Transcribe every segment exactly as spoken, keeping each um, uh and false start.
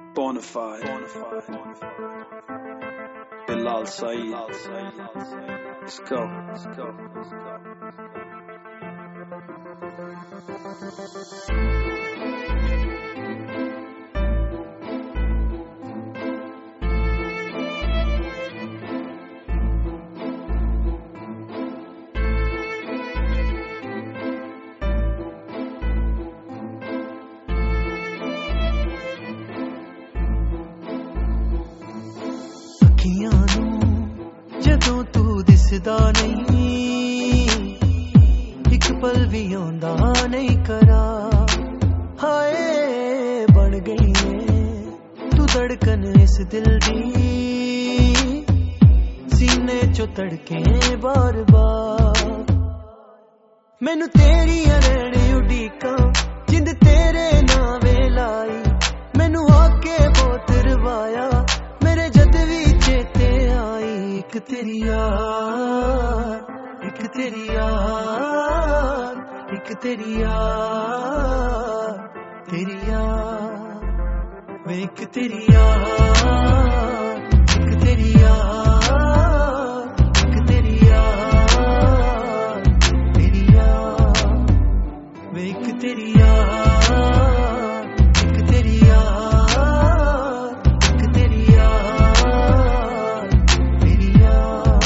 Bonafide, Bilal Saeed. Let's go. Let's go. Let's go. ਅੱਖੀਆਂ ਨੂੰ ਜਦੋਂ ਤੂੰ ਦਿਸਦਾ ਨਹੀਂ, ਇੱਕ ਪਲ ਵੀ ਆਉਂਦਾ ਨਹੀਂ ਕਰਾ। ਹਾਏ ਬਣ ਗਈ ਏ ਤੂੰ ਧੜਕਨ ਇਸ ਦਿਲ ਦੀ, ਸੀਨੇ ਚੋਂ ਧੜਕੇ ਬਾਰ ਬਾਰ। ਮੈਨੂੰ ਤੇਰੀਆਂ ਰਹਿਣ ਉਡੀਕਾਂ ਜਿੰਦ ਤੇਰੇ ਨਾਵੇਂ ਲਾਈ, ਮੈਨੂੰ ਆ ਕੇ ਬਹੁਤ ਰਵਾਇਆ ਮੇਰੇ ਜਦ ਵੀ ਚੇਤੇ ਆਈ। ਇੱਕ ਤੇਰੀ ਯਾਦ, ਇੱਕ ਤੇਰੀ ਯਾਦ, ਇੱਕ ਤੇਰੀ ਯਾਦ, ਤੇਰੀ ਯਾਦ ਵੇ ਇੱਕ ਤੇਰੀ ਯਾਦ, ਇੱਕ ਤੇਰੀ ਯਾਦ, ਇੱਕ ਤੇਰੀ ਯਾਦ, ਤੇਰੀ ਯਾਦ ਵੇ ਇੱਕ ਤੇਰੀ ਯਾਦ, ਇੱਕ ਤੇਰੀ ਯਾਦ, ਇੱਕ ਤੇਰੀ ਯਾਦ, ਤੇਰੀ ਯਾਦ।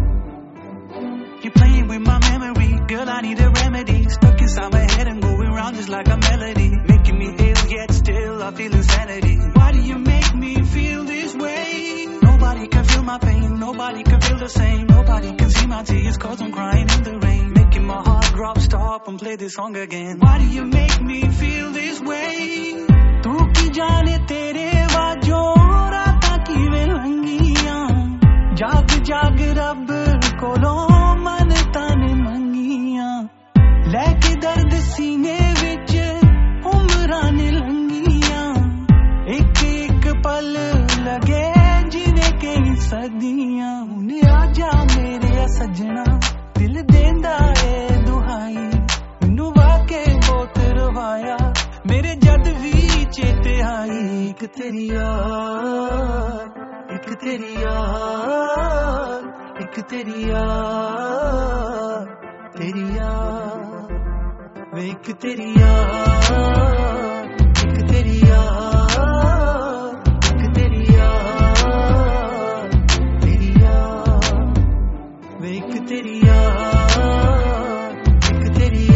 You're playing with my memory, girl, I need a remedy. Stuck inside my head and going round just like a melody, making me ill yet still I feel insanity. Why do you make me feel this way? Nobody can feel my pain, nobody can feel the same, nobody can see my tears cause I'm crying in the rain, making my heart drop, stop and play this song again. Why do you make me feel this way? तू की जाने तेरे वाजों रातां किवें लंघियां, जाग जाग रब कोलों मन्नतां ने मंगियां, लैके दर्द सीने विच उमरां ने लंघियां, एक एक पल लगे जिवें कई सदियां। हुण आजा मेरे सजना दिल देंदा ए दुहाई, मैनू वाके बहुत रवाया मेरे जद भी चेते आई। एक तेरी याद, एक तेरी याद, एक तेरी याद, तेरी याद वे एक तेरी याद, एक तेरी याद, एक तेरी याद, तेरी याद वे एक तेरी याद, एक तेरी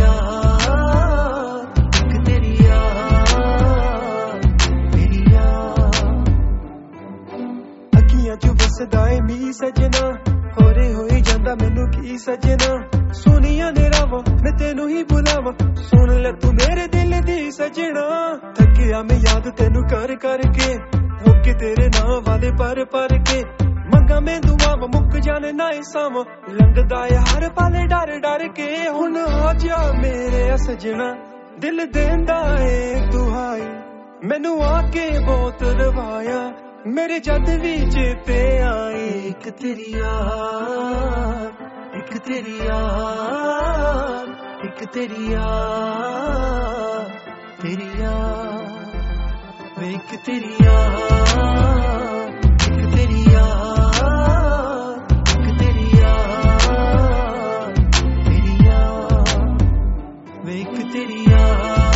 याद, एक तेरी याद, तेरी याद। ਅੱਖੀਆਂ ਚੋਂ ਵਸਦਾ ਏ ਮੀਂਹ ਸਜਣਾ, ਹੋਰੇ ਹੋਈ ਜਾਂਦਾ ਮੈਨੂੰ ਕੀ ਸਜਣਾ। ਸੋਨੀਆਂ ਨੇ ਰਾਵਾਂ ਮੈਂ ਤੈਨੂੰ ਹੀ ਬੁਲਾਵਾਂ, ਸੁਣ ਲੈ ਤੂੰ ਮੇਰੇ ਦਿਲ ਦੀ ਸਜਣਾ। ਥੱਕਿਆ ਮੈਂ ਯਾਦ ਤੈਨੂੰ ਕਰ ਕਰਕੇ, ਹੋਕੇ ਤੇਰੇ ਨਾਂ ਵਾਲੇ ਪਰ ਪਰ ਕੇ। ਮੰਗਾ ਮੈਂ ਦੁਆਵਾਂ ਮੁੱਕ ਜਾਣੇ ਨਾ ਸਾਵਾਂ, ਲੰਘਦਾ ਏ ਹਰ ਪਲ ਡਰ ਡਰ ਕੇ। ਹੁਣ ਆ ਜਾ ਮੇਰੇ ਸਜਣਾ ਦਿਲ ਦੇਂਦਾ ਏ ਦੁਹਾਈ, ਮੈਨੂੰ ਆ ਕੇ ਬਹੁਤ ਰਵਾਇਆ ਮੇਰੇ ਜਦ ਵੀ ਚੇਤੇ ਆਈ। ਇੱਕ ਤੇਰੀ ਯਾਦ, ਇੱਕ ਤੇਰੀ ਯਾਦ, ਇੱਕ ਤੇਰੀ ਯਾਦ, ਤੇਰੀ ਯਾਦ ਵੇ ਇੱਕ ਤੇਰੀ ਯਾਦ, ਇੱਕ ਤੇਰੀ ਯਾਦ, ਇੱਕ ਤੇਰੀ ਯਾਦ, ਤੇਰੀ ਯਾਦ ਵੇ ਇੱਕ ਤੇਰੀ ਯਾਦ।